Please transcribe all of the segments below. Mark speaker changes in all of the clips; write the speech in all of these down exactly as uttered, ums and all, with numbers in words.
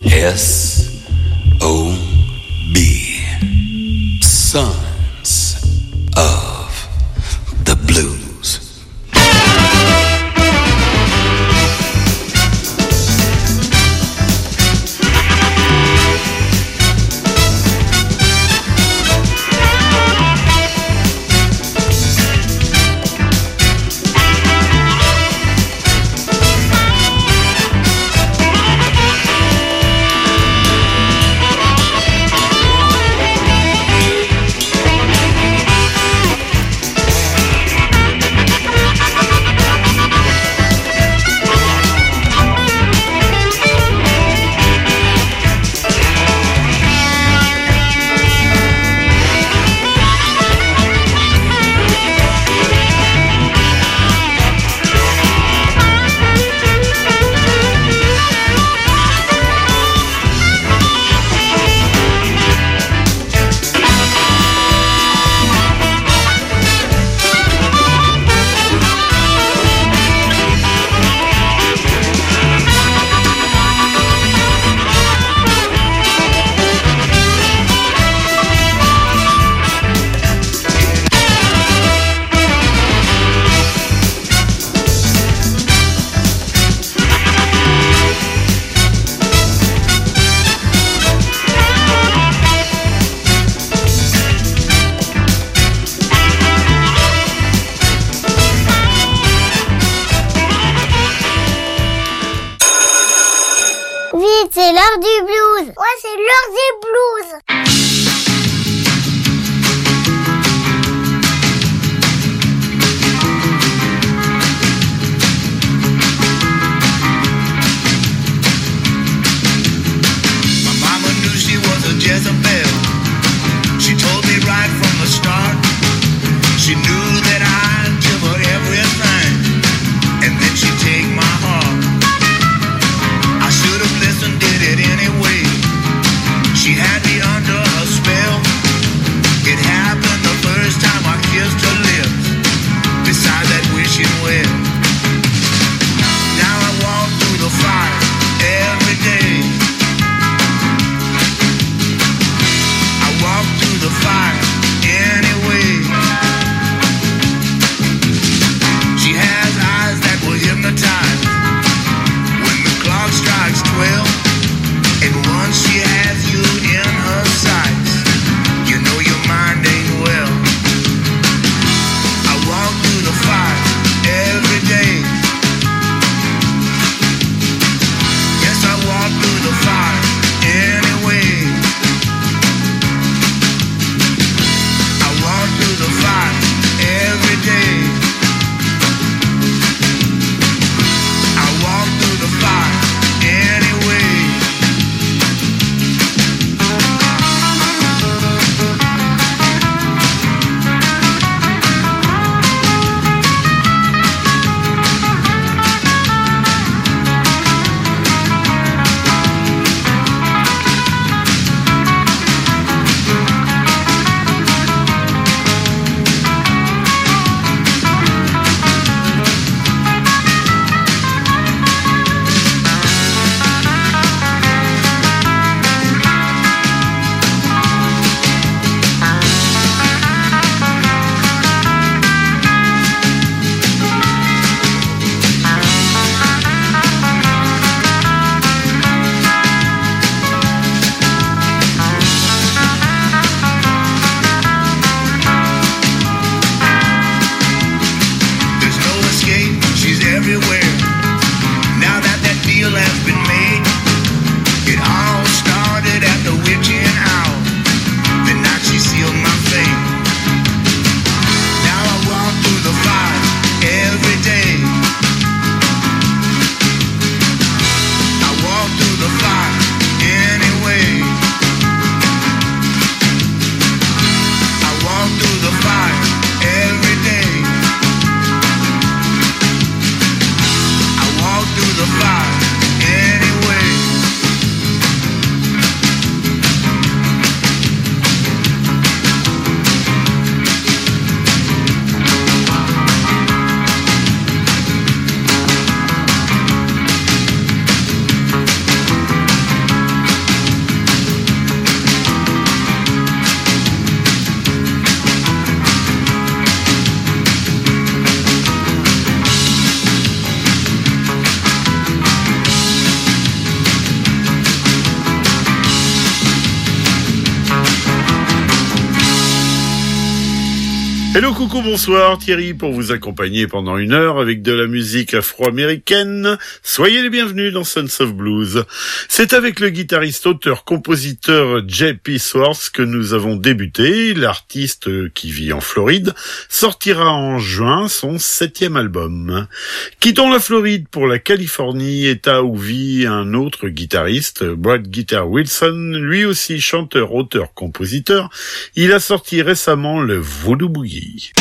Speaker 1: S O B. Sons of the Blues.
Speaker 2: C'est l'heure du blues. Ouais, c'est l'heure des blues.
Speaker 3: My mama knew she was a Jezebel. She told me right from the start. She knew that I'd give her everything, and then she'd take my heart. I should have listened, did it anyway. She had me under
Speaker 4: Hello, coucou, bonsoir, Thierry pour vous accompagner pendant une heure avec de la musique afro-américaine. Soyez les bienvenus dans Sons of Blues. C'est avec le guitariste, auteur, compositeur J P Swartz que nous avons débuté. L'artiste qui vit en Floride sortira en juin son septième album. Quittons la Floride pour la Californie, état où vit un autre guitariste, Brad Guitar Wilson, lui aussi chanteur, auteur, compositeur. Il a sorti récemment le Voodoo Boogie.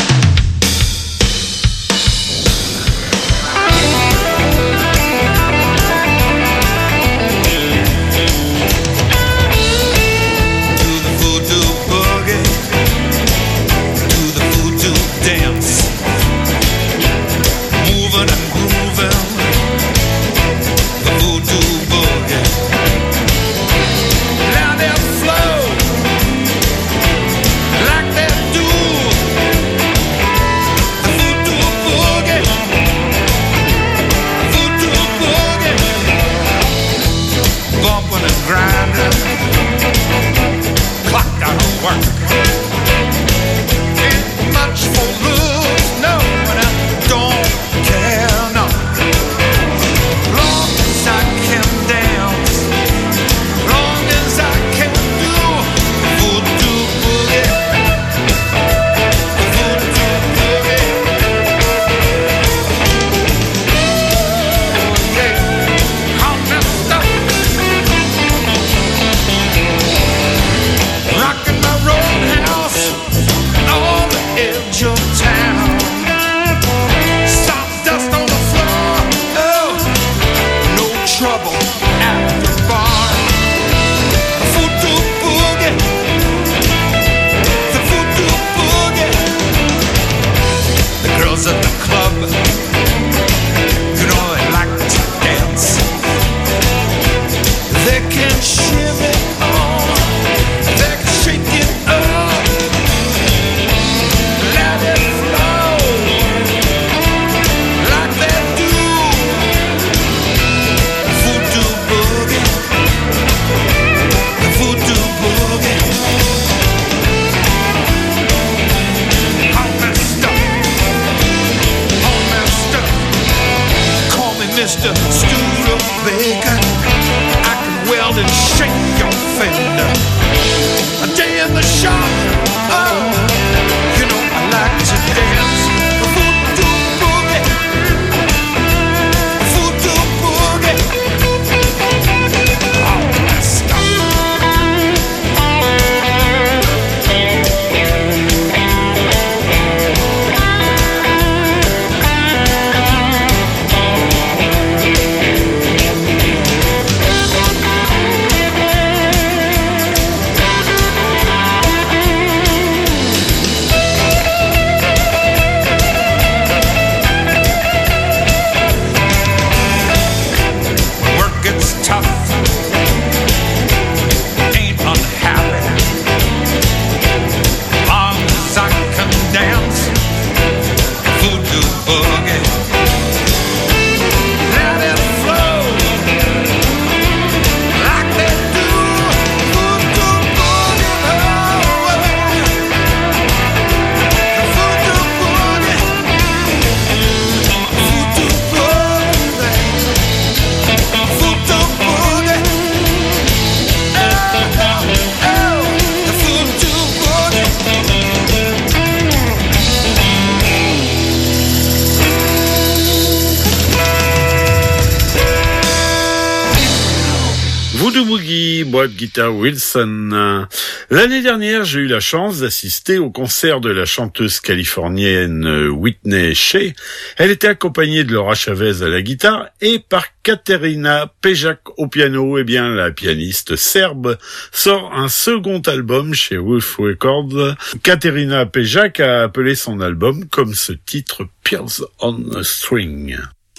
Speaker 4: Brad Guitar Wilson. L'année dernière, j'ai eu la chance d'assister au concert de la chanteuse californienne Whitney Shea. Elle était accompagnée de Laura Chavez à la guitare et par Katerina Pejak au piano. Eh bien, la pianiste serbe sort un second album chez Wolf Records. Katerina Pejak a appelé son album comme ce titre Pearls on a String.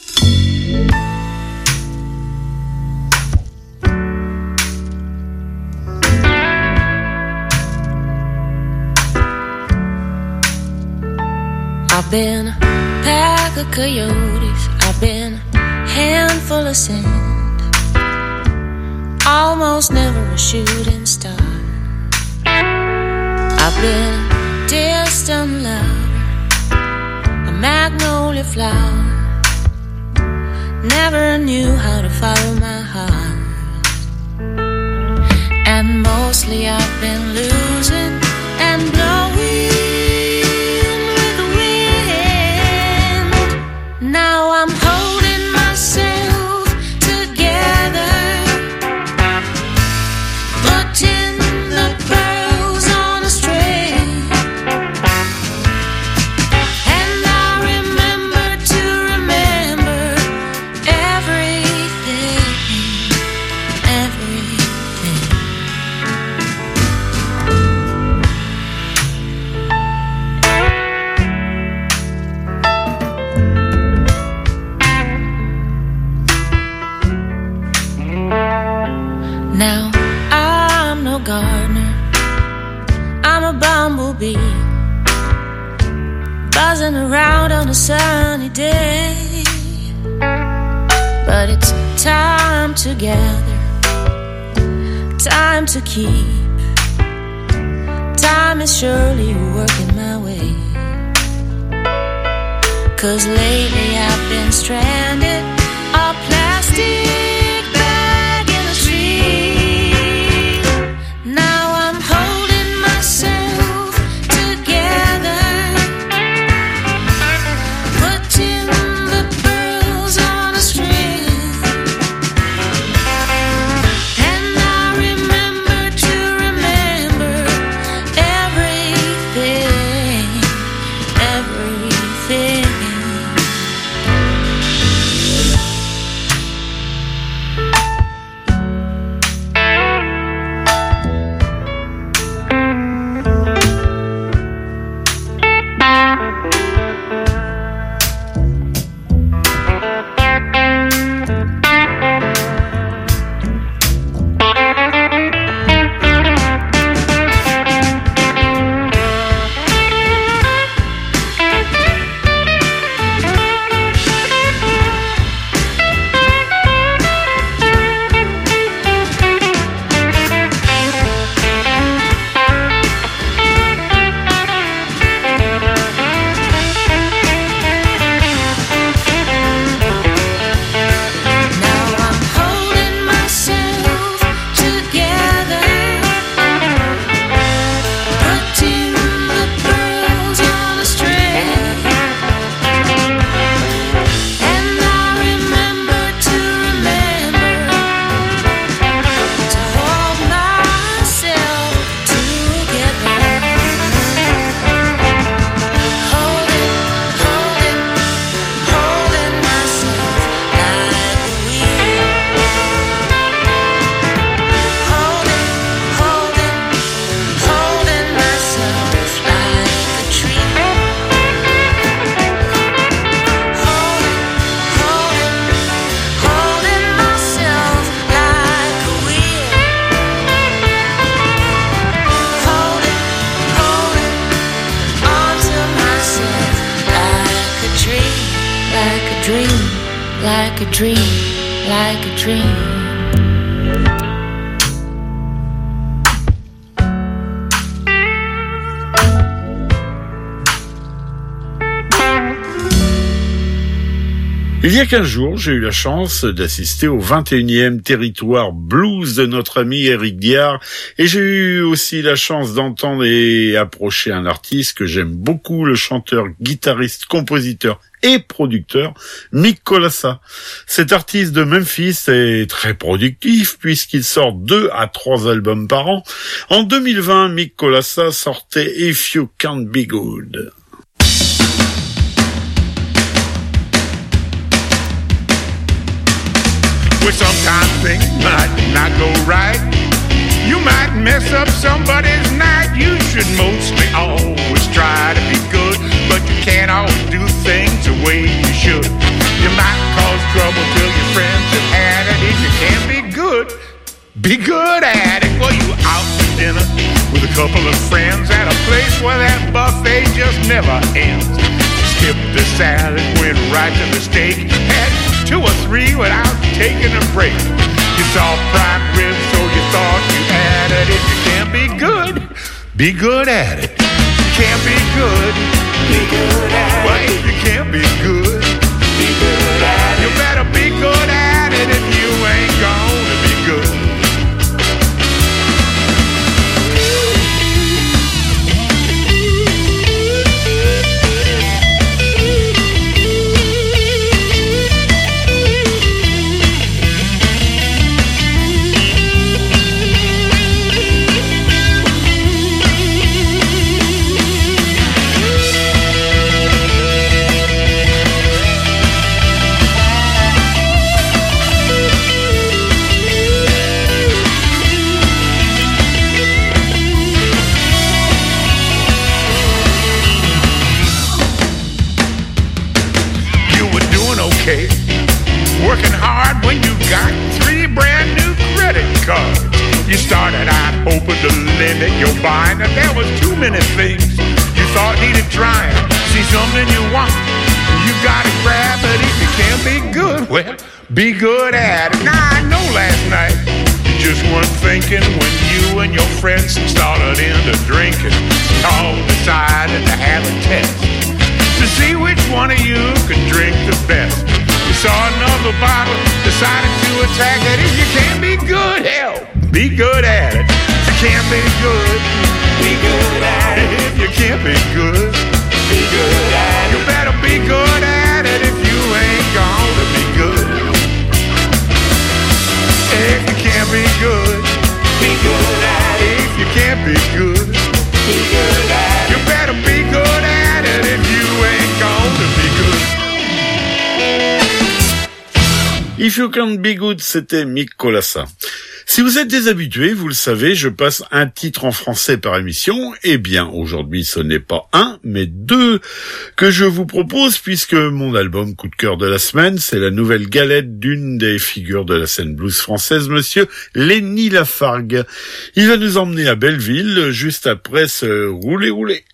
Speaker 5: I've been a pack of coyotes, I've been a handful of sand, almost never a shooting star. I've been a distant love, magnolia flower. Never knew how to follow my heart. And mostly I've been losing and blowing with the wind. Now I'm holding myself together, putting the pearls on a string. And I remember to remember everything, everything. Now I'm no gardener, I'm a bumblebee, buzzing around on a sunny day. But it's time to gather, time to keep, time is surely working my way. 'Cause lately I've been stranded, a plastic bag in the street. Now I'm holding myself together, putting the pearls on a string. And I remember to remember everything, everything. Like a dream, like a dream.
Speaker 4: Il y a quinze jours, j'ai eu la chance d'assister au vingt et unième territoire blues de notre ami Eric Diard, et j'ai eu aussi la chance d'entendre et approcher un artiste que j'aime beaucoup, le chanteur, guitariste, compositeur et producteur Mick Kolassa. Cet artiste de Memphis est très productif puisqu'il sort deux à trois albums par an. En deux mille vingt, Mick Kolassa sortait If You Can't Be Good.
Speaker 3: Well, sometimes things might not go right. You might mess up somebody's night. You should mostly always try to be good, but you can't always do things the way you should. You might cause trouble till your friends have had it. If you can't be good, be good at it. Well, you out to dinner with a couple of friends at a place where that buffet just never ends. Skip the salad, went right to the steak, had two or three without taking a break. You saw prime ribs, so you thought you had it. If you can't be good, be good at it. You can't be good, Be good at it. Well, if you can't be good, be good at it. You better be good at it if you ain't gonna be good. Okay. Working hard when you got three brand new credit cards. You started out hoping to limit your buying, and there was too many things you thought needed trying. See something you want, you gotta grab it. If you can't be good, well, be good at it. Now I know last night you just weren't thinking when you and your friends started into drinking. All decided to have a test to see which one of you could drink the best. You saw another bottle, decided to attack it. If you can't be good, hell, be good at it. If you can't be good, be good at it. If you can't be good, be good at it. You better be good at it if you ain't gonna be good. If you can't be good, be good at it. If you can't be good, be good at it. You better be good at it if you ain't gonna be good.
Speaker 4: If You Can't Be Good, c'était Mick Kolassa. Si vous êtes des habitués, vous le savez, je passe un titre en français par émission. Eh bien, aujourd'hui, ce n'est pas un, mais deux que je vous propose, puisque mon album coup de cœur de la semaine, c'est la nouvelle galette d'une des figures de la scène blues française, monsieur Lenny Lafargue. Il va nous emmener à Belleville, juste après ce roulé roulé.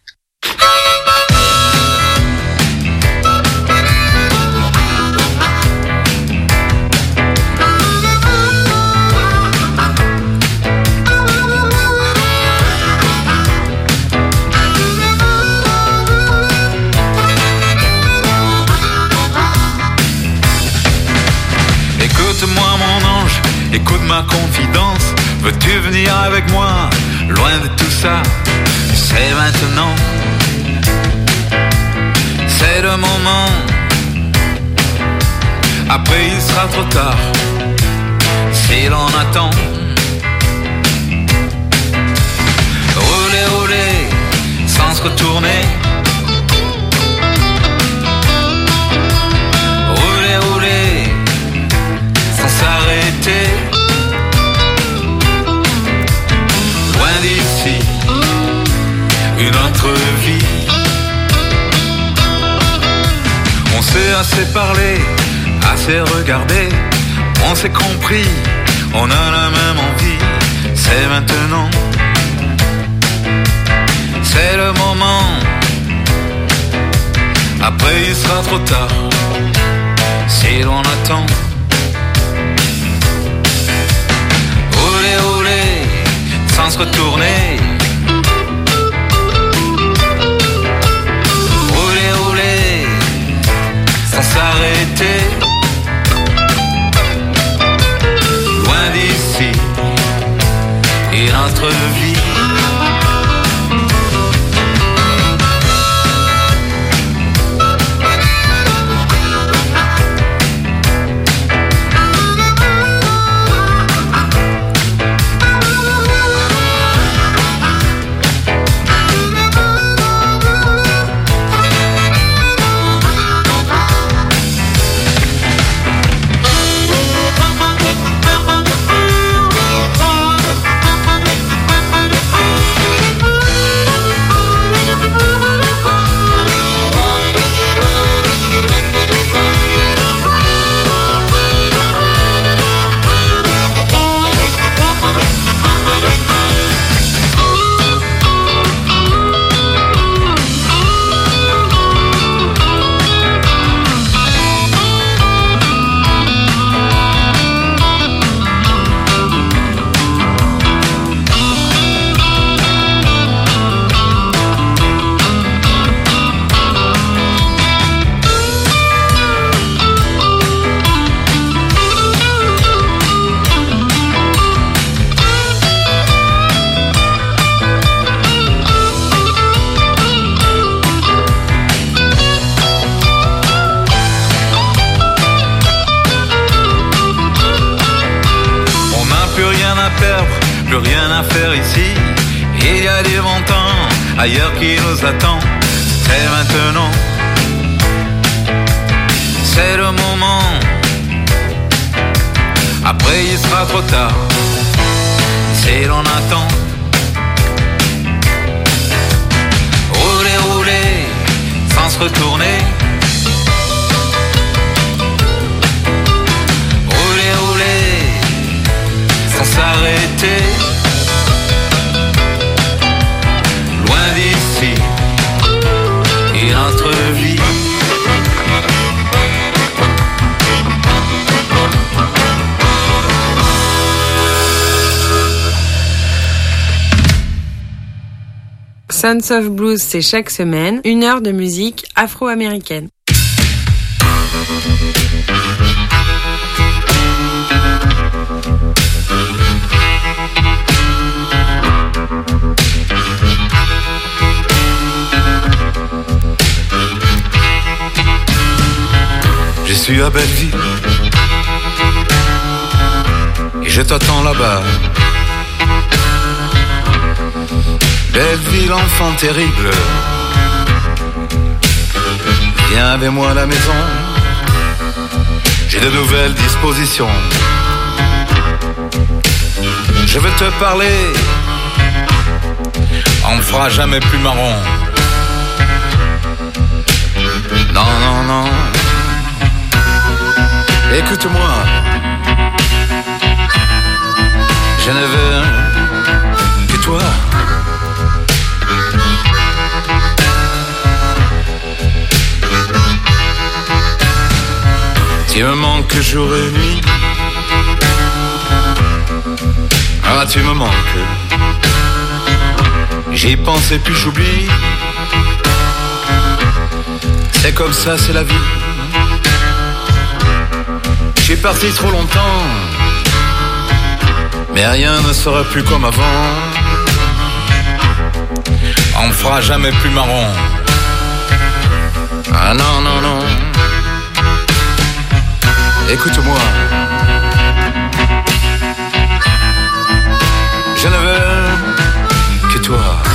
Speaker 1: Écoute-moi mon ange, écoute ma confidence. Veux-tu venir avec moi, loin de tout ça? C'est maintenant, c'est le moment. Après il sera trop tard, si l'on attend. Rouler, rouler, sans se retourner. Rouler, rouler, sans s'arrêter. Loin d'ici, une autre vie. On s'est assez parlé, assez regardé. On s'est compris, on a la même envie. C'est maintenant, c'est le moment. Après il sera trop tard, si l'on attend. Rouler, rouler, sans se retourner. Rouler, rouler, sans s'arrêter. Loin d'ici, et notre vie. à perdre, plus rien à faire ici. Il y a du bon temps ailleurs qui nous attend. C'est maintenant, c'est le moment. Après il sera trop tard si l'on attend. Rouler, rouler sans se retourner. Rouler, rouler sans s'arrêter. Loin d'ici et notre vie.
Speaker 6: Sons of Blues, c'est chaque semaine une heure de musique afro-américaine.
Speaker 1: Je suis à Belleville et je t'attends là-bas. Belleville, enfant terrible, viens avec moi à la maison. J'ai de nouvelles dispositions. Je veux te parler, on me fera jamais plus marron. Non, non, non. Écoute-moi, je ne veux que toi. Tu me manques jour et nuit. Ah, tu me manques. J'y pense et puis j'oublie. C'est comme ça, c'est la vie. J'ai parti trop longtemps, mais rien ne sera plus comme avant. On me fera jamais plus marron. Ah non, non, non. Écoute-moi, je ne veux que toi.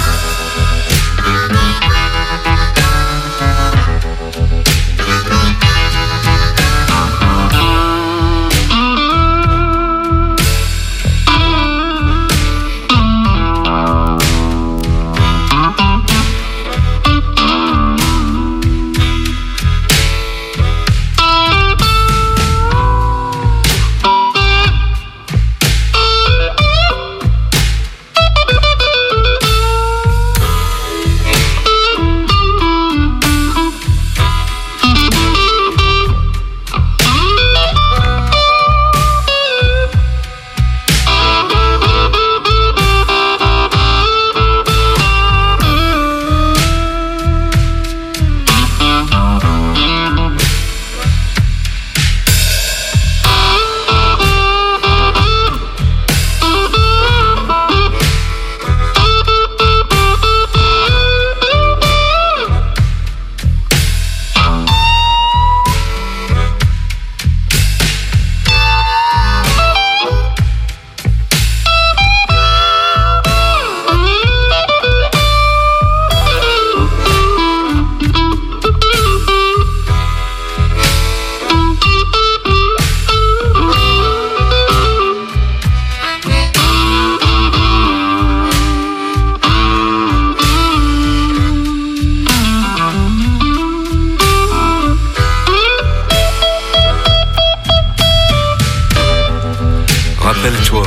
Speaker 1: Rappelle-toi,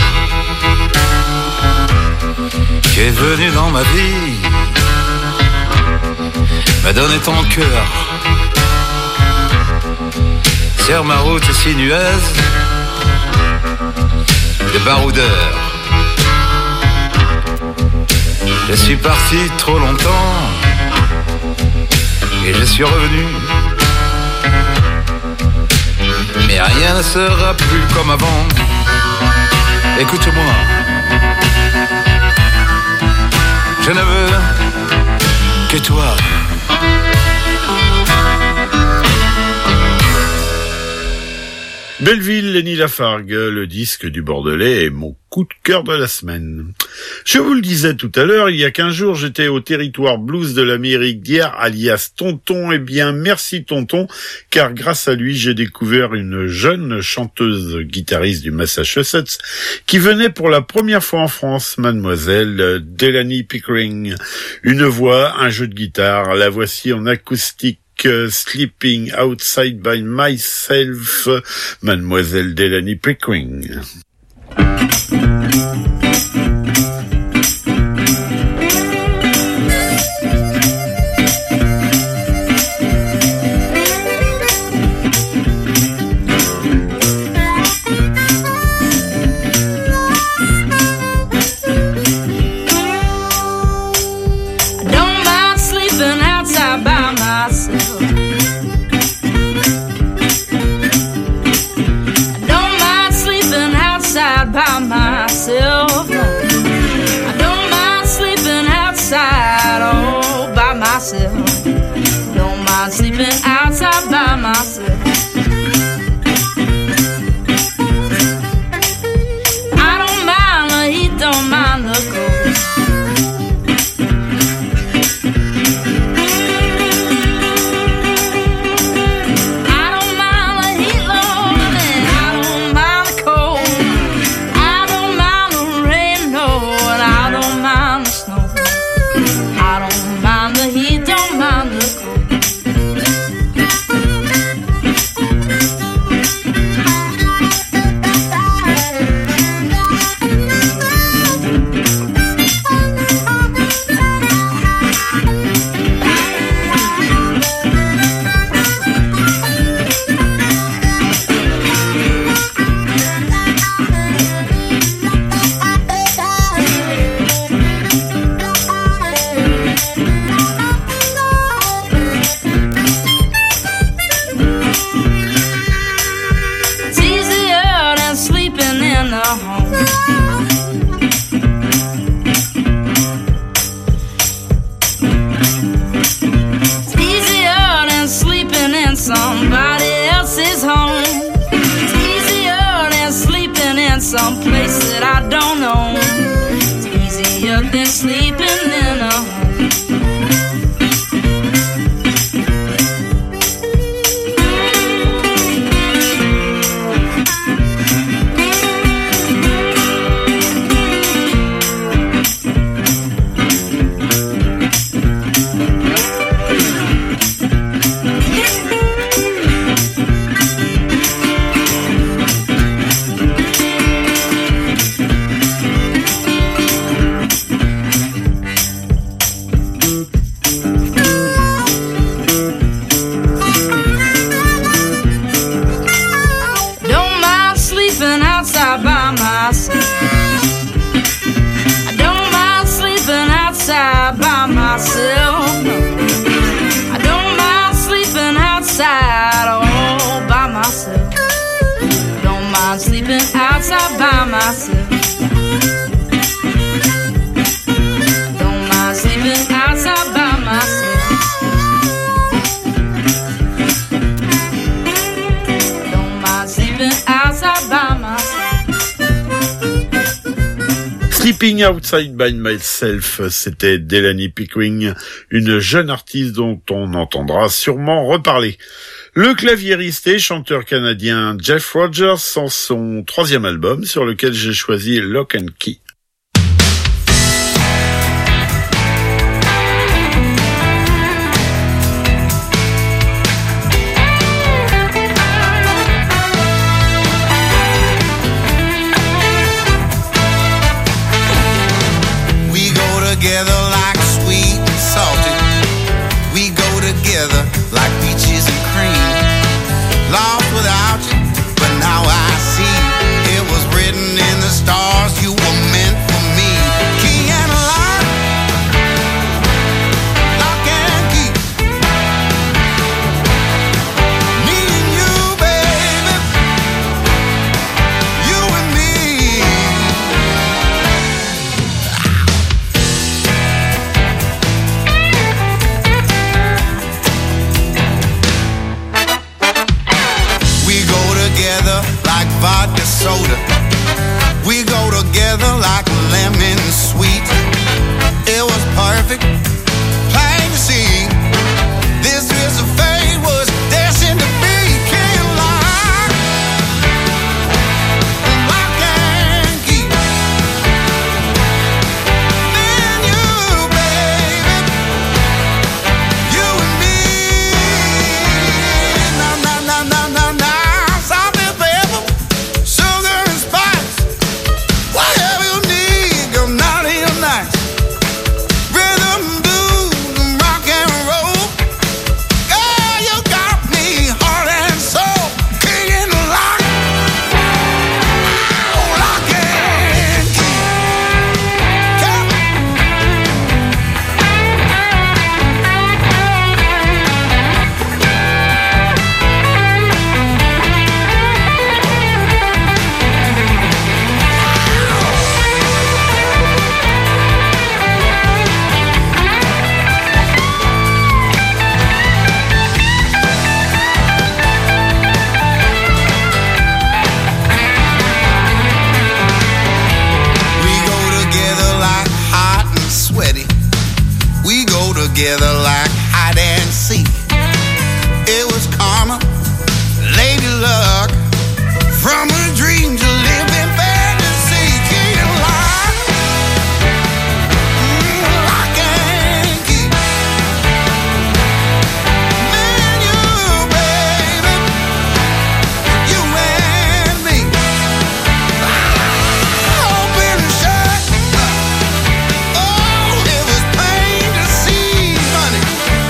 Speaker 1: tu es venu dans ma vie, m'a donné ton cœur sur ma route sinueuse de baroudeur. Je suis parti trop longtemps et je suis revenu, mais rien ne sera plus comme avant. Écoute-moi, je ne veux que toi.
Speaker 4: Belleville, Lenny Lafargue, le disque du Bordelais est mon coup de cœur de la semaine. Je vous le disais tout à l'heure, il y a quinze jours, j'étais au territoire blues de l'Amérique d'hier, alias Tonton. Eh bien, merci Tonton, car grâce à lui, j'ai découvert une jeune chanteuse guitariste du Massachusetts qui venait pour la première fois en France, mademoiselle Delaney Pickering. Une voix, un jeu de guitare, la voici en acoustique. Sleeping Outside by Myself, mademoiselle Delaney Pickering.
Speaker 5: Don't mind sleeping outside by myself. I don't mind the heat, don't mind the cold. I don't mind the heat, Lord, and I don't mind the cold. I don't mind the rain, no, and I don't mind the snow. I don't mind the heat, don't mind the cold. Some place that I don't know. It's easier than sleeping in a home. Outside by myself. Don't mind sleeping outside by myself. Don't mind sleeping outside by myself.
Speaker 4: Sleeping Outside by Myself, c'était Delaney Pickering, une jeune artiste dont on entendra sûrement reparler. Le claviériste et chanteur canadien Jeff Rogers sans son troisième album sur lequel j'ai choisi Lock and Key.
Speaker 3: We go together like sweet and salty. We go together like peaches and cream. Lost without you, but now I see it was written in the stars. You were meant for me. Key and lock, lock and key. Me and you, baby, you and me. We go together together like lemon sweet. It was perfect, plain to see. This is a fate was destined to be. Can't lie, lock and key. Me and you, baby, you and me. Na na na na na na. Salt and pepper, sugar and spice. Whatever you need, girl, naughty or nice. Rhythm, blues, and rock and roll. Girl, you got me heart and soul. Key and lock, oh, lock and key. Come. We go together like hot and sweaty. We go together like hide and seek. It was karma, lady luck, from a dream to live in fantasy. Key and lock, mm, lock and key. Me and you, baby, you and me. Open and shut. Oh, it was plain to see, honey.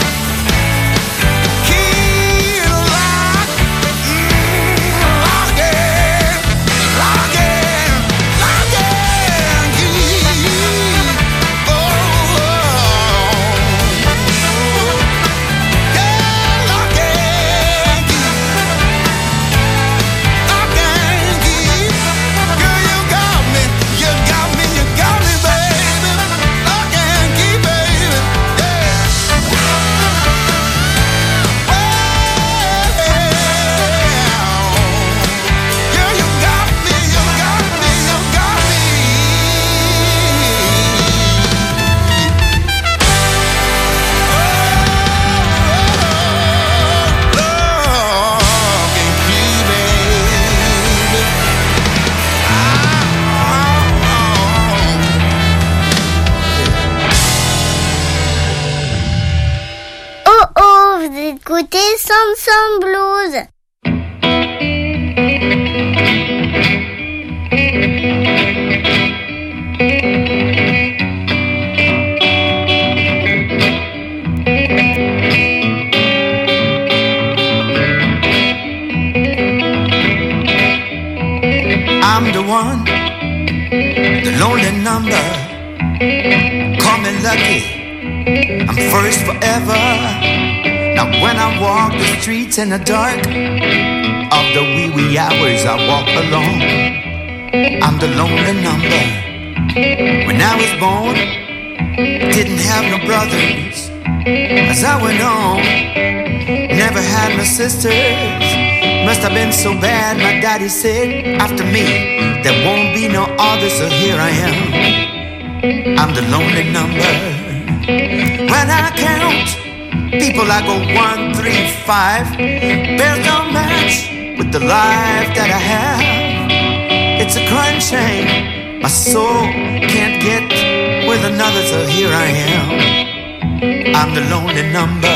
Speaker 3: Key and lock, mm, lock and, lock and, lock and key. Oh, yeah, lock and key. Lock and key. Girl, you got me, you got me, you got me, baby. Lock and key, baby. Yeah. Girl, you got me, you got me, you got me. Lock and key, baby.
Speaker 2: Oh oh, vous écoutez Samson Blues.
Speaker 3: I'm the one, the lonely number. Call me lucky, I'm first forever. Now when I walk the streets in the dark of the wee wee hours, I walk alone. I'm the lonely number. When I was born, didn't have no brothers. As I went on, never had no sisters. Must have been so bad, my daddy said, after me, there won't be no others, so here I am. I'm the lonely number. When I count people, I go one, three, five. Bears don't match with the life that I have. It's a crime shame, my soul can't get with another, so here I am. I'm the lonely number.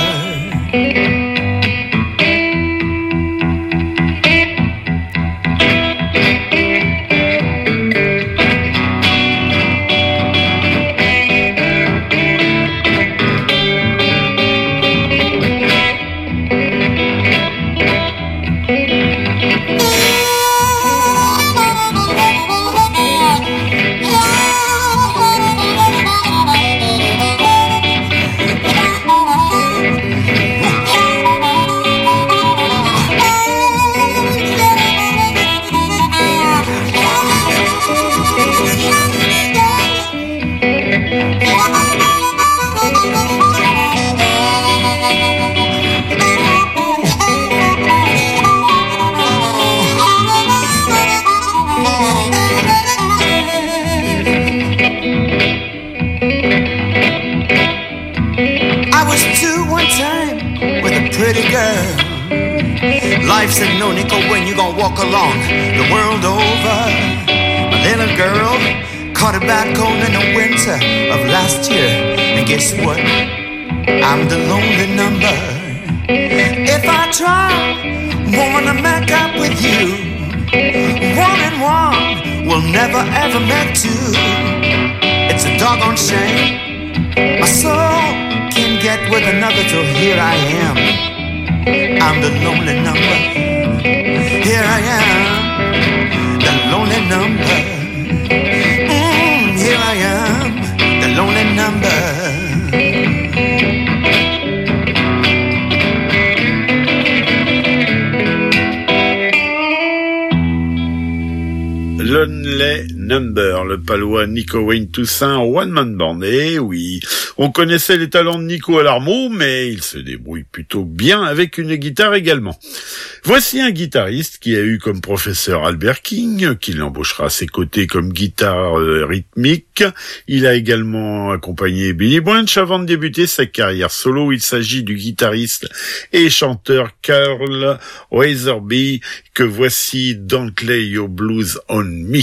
Speaker 3: wife said, no, Nico, when you gonna walk along the world over? My little girl caught a bad cold in the winter of last year. And guess what? I'm the lonely number. If I try, woman, to make up with you, one and one will never ever make two. It's a doggone shame. My soul can't get with another, so here I am. I'm the lonely number. Here I am, the lonely number. Mm, here I am, the lonely number.
Speaker 4: Lonely Number, le palois Nico Wayne Toussaint en one-man band. Eh oui, on connaissait les talents de Nico à l'harmonie, mais il se débrouille plutôt bien avec une guitare également. Voici un guitariste qui a eu comme professeur Albert King, qui l'embauchera à ses côtés comme guitare euh, rythmique. Il a également accompagné Billy Branch avant de débuter sa carrière solo. Il s'agit du guitariste et chanteur Carl Weatherby, que voici Don't Lay Your Blues on Me.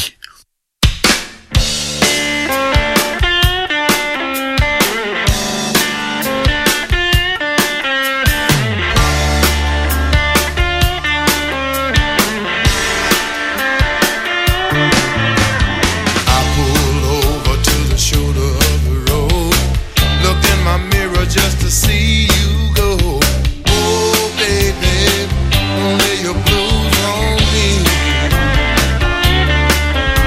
Speaker 7: Just to see you go. Oh baby, don't lay your blues on me.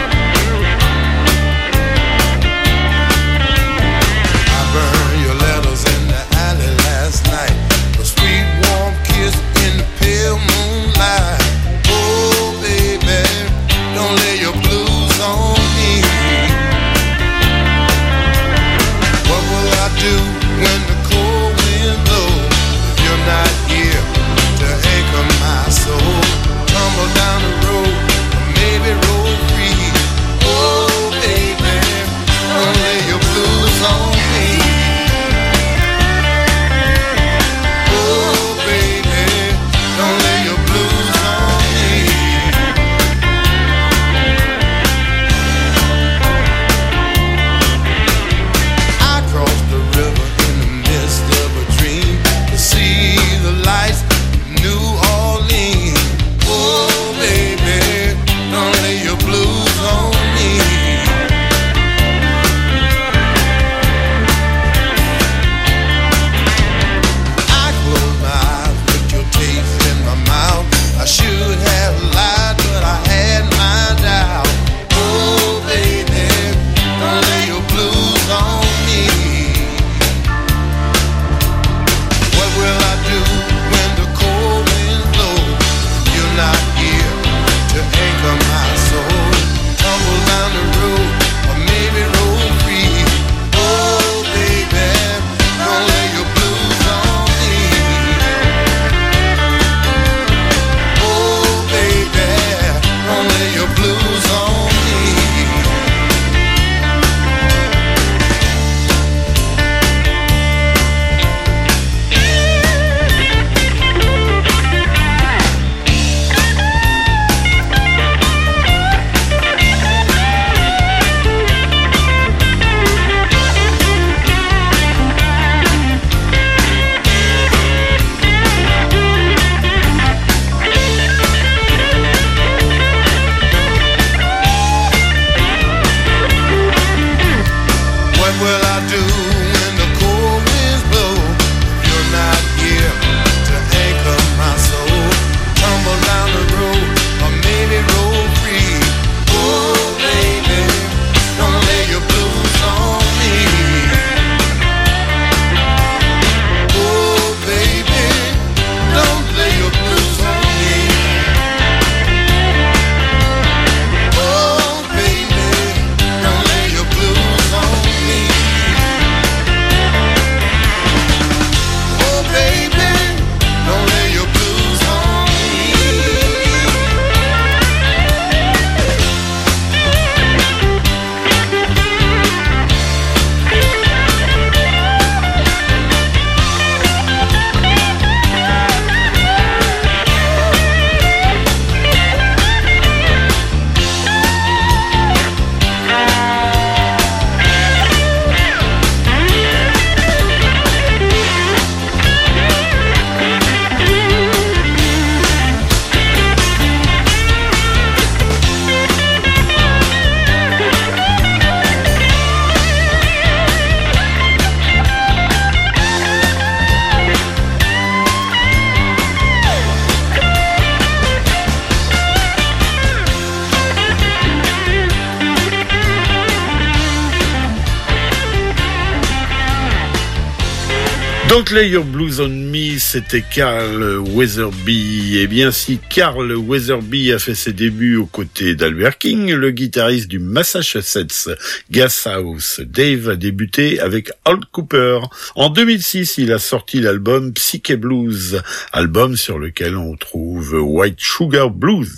Speaker 4: Donc Lay Your Blues on Me, c'était Carl Weatherby. Et bien si Carl Weatherby a fait ses débuts aux côtés d'Albert King, le guitariste du Massachusetts Gashouse Dave a débuté avec Al Cooper. En deux mille six, il a sorti l'album Psyche Blues, album sur lequel on trouve White Sugar Blues.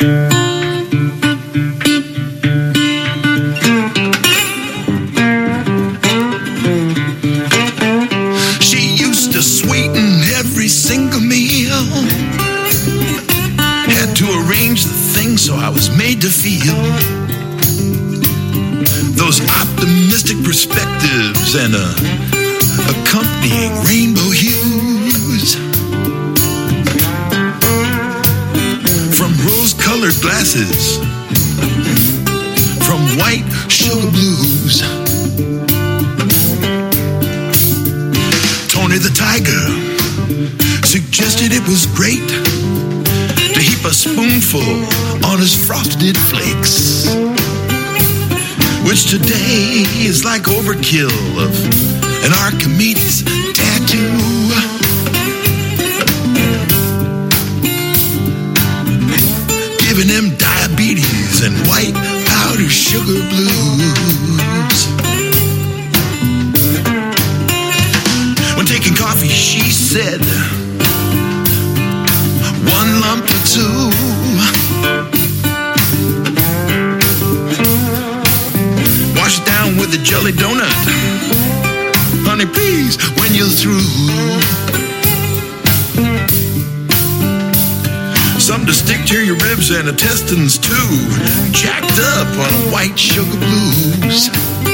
Speaker 3: Sweeten every single meal. Had to arrange the things so I was made to feel those optimistic perspectives and uh, accompanying rainbow hues. From rose-colored glasses, from white sugar blues. Tony the Tiger suggested it was great to heap a spoonful on his frosted flakes, which today is like overkill of an Archimedes tattoo. Giving him diabetes and white powder sugar blues. When taking coffee, she said, one lump or two. Wash it down with a jelly donut. Honey, please, when you're through. Something to stick to your ribs and intestines too. Jacked up on a white sugar blues.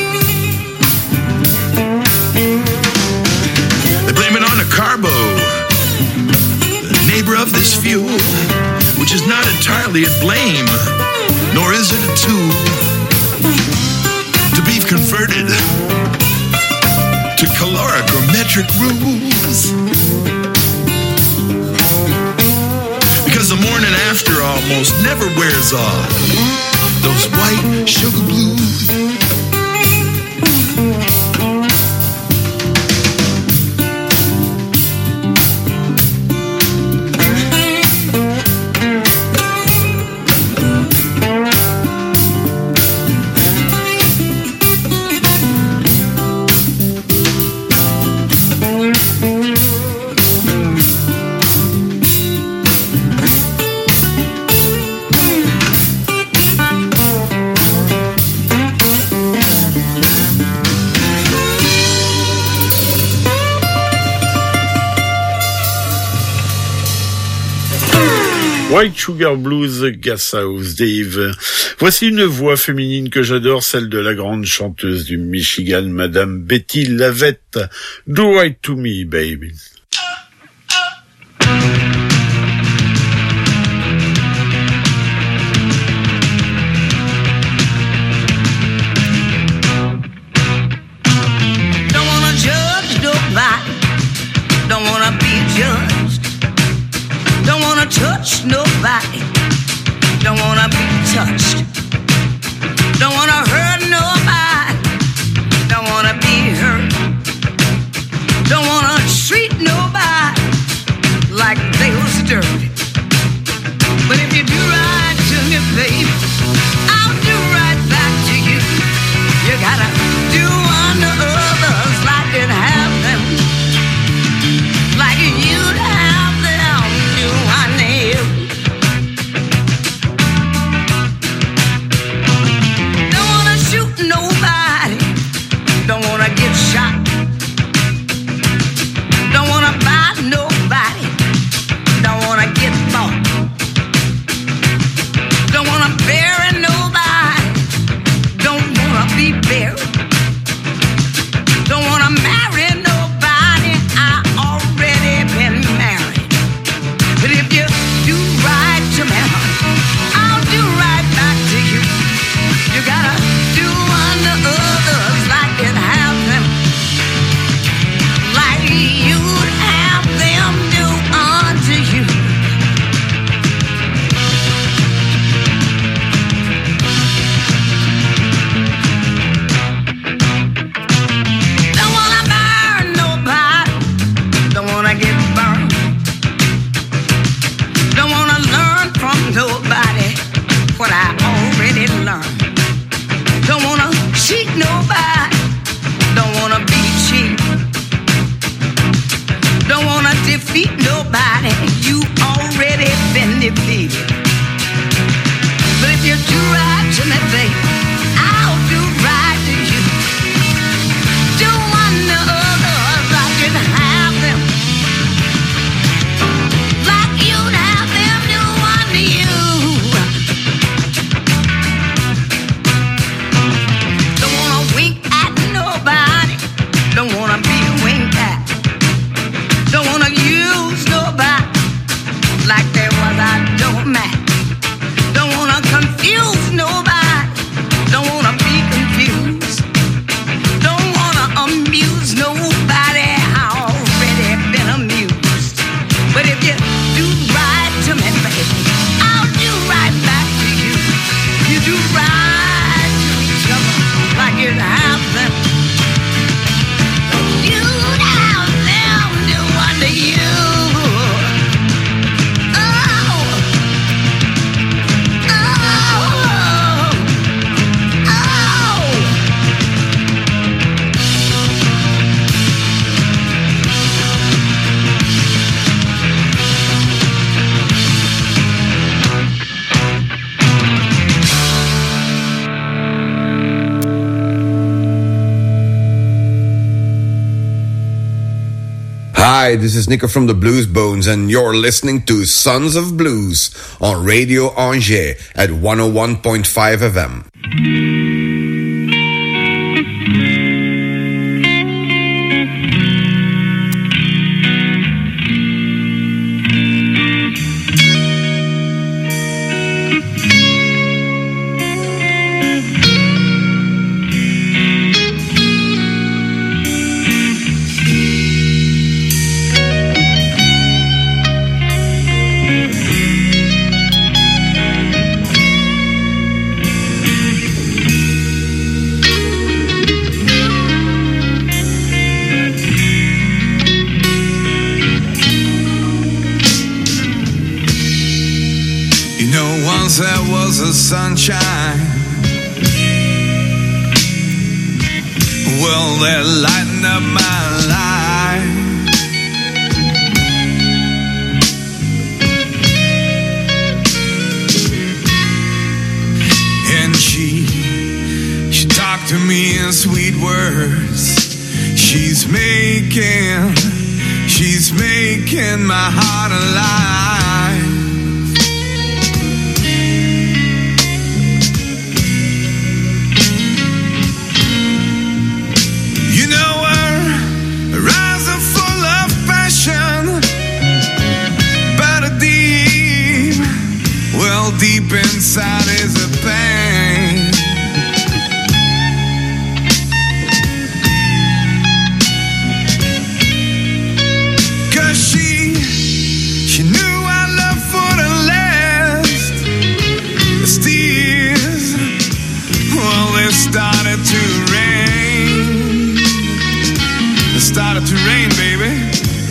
Speaker 3: Carbo, the neighbor of this fuel, which is not entirely at blame, nor is it a tool to be converted to caloric or metric rules. Because the morning after almost never wears off those white sugar blues.
Speaker 4: White Sugar Blues, Gashouse Dave. Voici une voix féminine que j'adore, celle de la grande chanteuse du Michigan, Madame Betty Lavette. Do right to me, baby.
Speaker 5: Don't wanna judge nobody. Don't wanna be judged. Don't wanna touch nobody. Don't wanna be touched. Don't wanna hurt nobody. Don't wanna be hurt. Don't wanna treat nobody like they was dirty. But if you do right to me, baby, I'll do right back to you. You gotta do unto others like you'd have them, like you'd have them. You, honey. nobody. Don't wanna be cheap. Don't wanna defeat nobody. You already been defeated. But if you do right to me, baby, I'll do right to you. Do unto others like you'd have them, like you'd have them do unto you. Don't wanna wink at nobody. Don't wanna be winked at. Don't wanna use nobody like there was a doormat. Don't wanna confuse nobody. Don't wanna be confused. Don't wanna amuse nobody. I already been amused. But if you do right to me, baby, I'll do right back to you. You do right to each other like you'd have them. You'd have them do unto you.
Speaker 8: Hi, this is Nico from the Blues Bones, and you're listening to Sons of Blues on Radio Angers at one oh one point five F M.
Speaker 7: There was a sunshine. Well, that lightened up my life. And she, she talked to me in sweet words. She's making, she's making my heart alive. Deep inside is a pain. Cause she, she knew our love for the last. The tears, well, they started to rain. They started to rain, baby.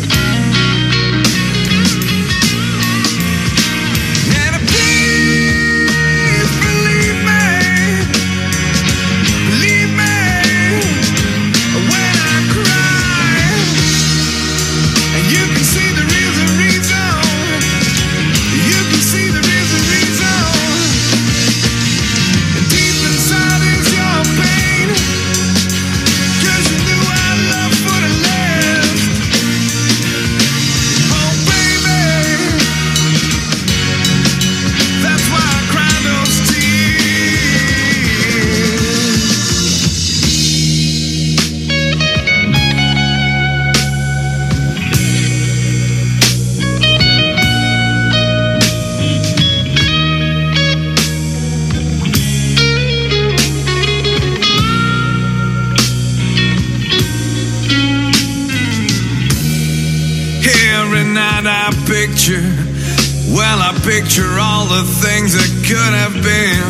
Speaker 7: Well, I picture all the things that could have been.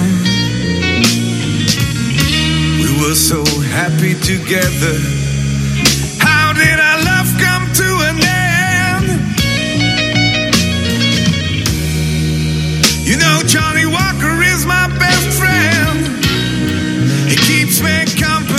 Speaker 7: We were so happy together. How did our love come to an end? You know, Johnny Walker is my best friend. He keeps me company.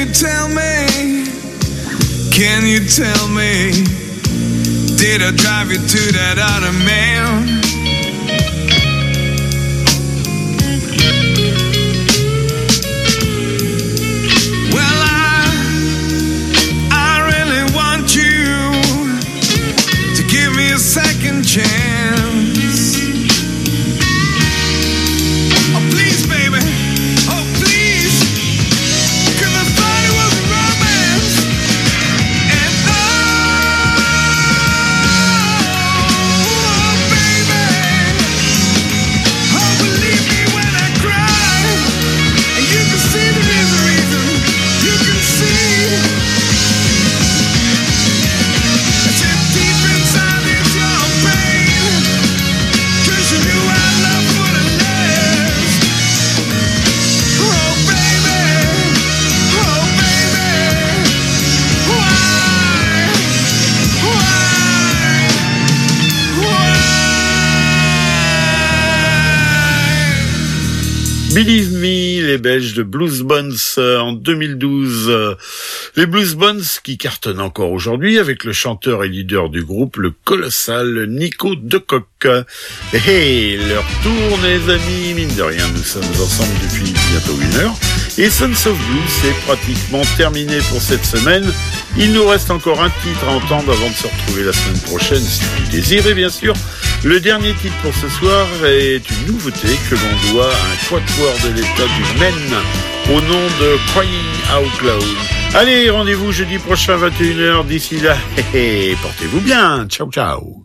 Speaker 7: you tell me, can you tell me, did I drive you to that other man? Well, I, I really want you to give me a second chance. Oh, please, baby. Oh, please. 'Cause I thought it was romance. And oh, baby. Oh, believe me when I cry. And you can see there is a reason. You can see. I said deep inside it's your pain. 'Cause you knew our love wouldn't last. Oh, baby. Oh, baby. Why? Why? Why?
Speaker 4: Believe Me, les Belges de Blues Bones euh, en deux mille douze. Euh, Les Blues Bones qui cartonnent encore aujourd'hui avec le chanteur et leader du groupe, le colossal Nico Decoq. Et hey, leur tour, les amis, mine de rien, nous sommes ensemble depuis bientôt une heure. Et Sons of Blues, c'est pratiquement terminé pour cette semaine. Il nous reste encore un titre à entendre avant de se retrouver la semaine prochaine, si vous le désirez, bien sûr. Le dernier titre pour ce soir est une nouveauté que l'on doit à un quatuor de l'état du Maine au nom de Crying Out Loud. Allez, rendez-vous jeudi prochain, vingt et une heures. D'ici là, hé, hé, portez-vous bien. Ciao, ciao.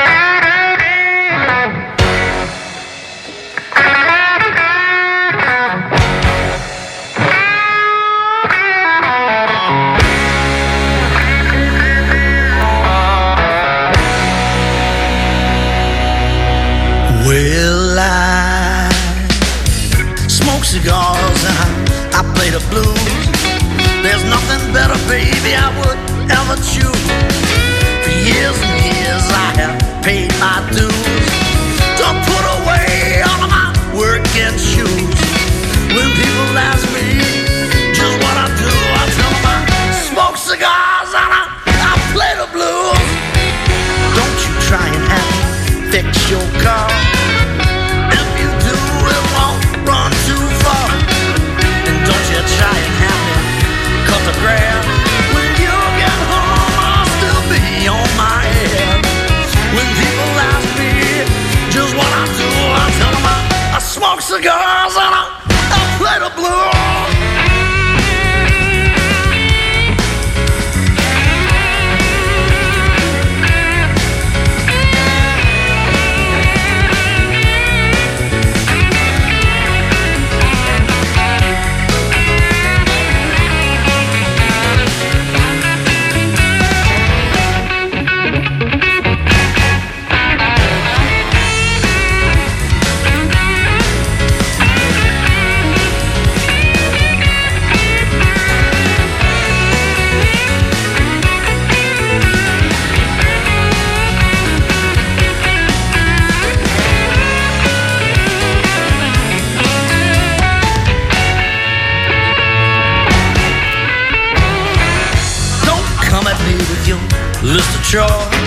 Speaker 9: Well, I smoke cigars and I, I play the blues. There's nothing better, baby, I would ever choose. For years and years I have paid my dues to put away all of my working shoes. When people ask me just what I do, I tell them I smoke cigars and I, I play the blues. Don't you try and have me fix your car. If you do, it won't run too far. And don't you try and have me cut the grass. When you get home, I'll still be on my head. When people ask me just what I do, I tell them I, I smoke cigars and I, I play the blues. List of chores.